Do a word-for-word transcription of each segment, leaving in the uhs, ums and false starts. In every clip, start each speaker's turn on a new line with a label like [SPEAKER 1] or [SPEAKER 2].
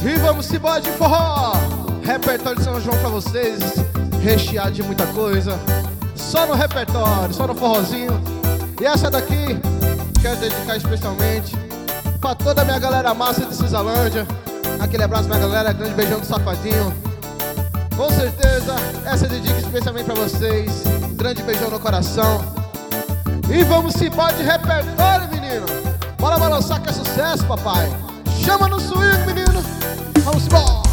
[SPEAKER 1] E vamos embora de forró. Repertório de São João pra vocês, recheado de muita coisa. Só no repertório, só no forrozinho. E essa daqui quero dedicar especialmente pra toda a minha galera massa de Cisalândia. Aquele abraço minha galera, grande beijão do Safadinho. Com certeza, essa dedica especialmente pra vocês. Grande beijão no coração. E vamos embora de repertório, menino. Bora balançar que é sucesso, papai. Chama no swing, menino. Vamos embora.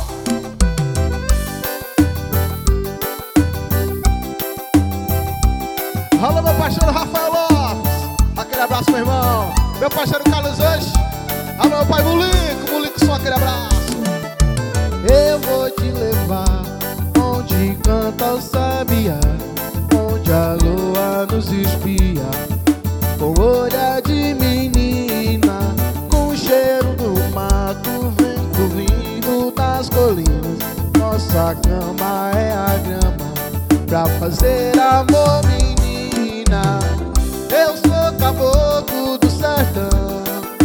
[SPEAKER 1] Alô, meu parceiro Rafael Lopes. Aquele abraço, meu irmão. Meu parceiro Carlos hoje. Alô, meu pai Mulico. Mulico, só aquele abraço.
[SPEAKER 2] Eu vou te levar onde canta o sabiá, onde a lua nos espia, com olhar de menina, com o cheiro do mato, vento vindo das colinas. Nossa cama é a grama pra fazer amor, menina. Eu sou caboclo do sertão,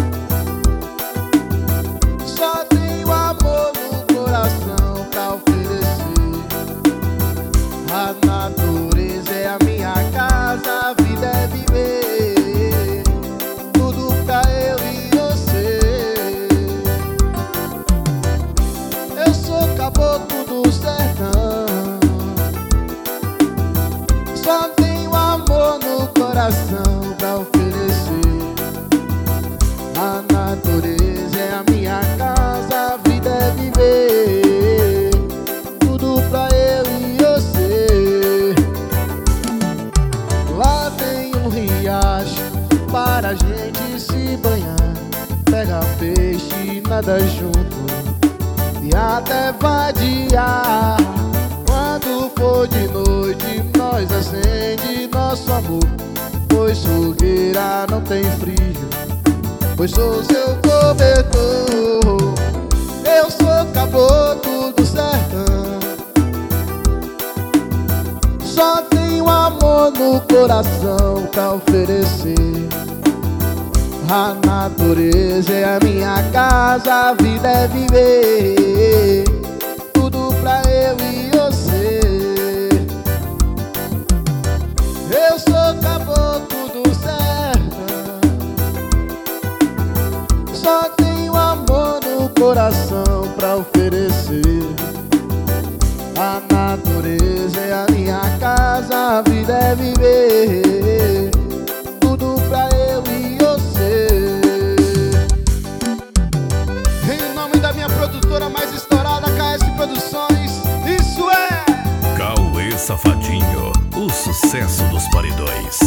[SPEAKER 2] só tenho amor no coração pra oferecer. A natureza é a minha casa, a vida é viver, tudo pra eu e você. Eu sou caboclo do sertão, só tenho amor no coração pra oferecer. A natureza é a minha casa, a vida é viver, tudo pra eu e você. Lá tem um riacho para a gente se banhar, pega peixe, nada junto e até vadiar. Quando for de noite, nós acende nosso amor, pois fogueira não tem frio, pois sou seu cobertor. Eu sou caboclo do sertão, só tenho amor no coração pra oferecer. A natureza é a minha casa, a vida é viver, tudo pra eu e você. Eu sou caboclo do sertão, só tenho amor no coração pra oferecer. A natureza é a minha casa, a vida é viver, tudo pra eu e você.
[SPEAKER 1] Em nome da minha produtora mais estourada, K S Produções, isso é
[SPEAKER 3] Cauê Safadinho, o sucesso dos paredões.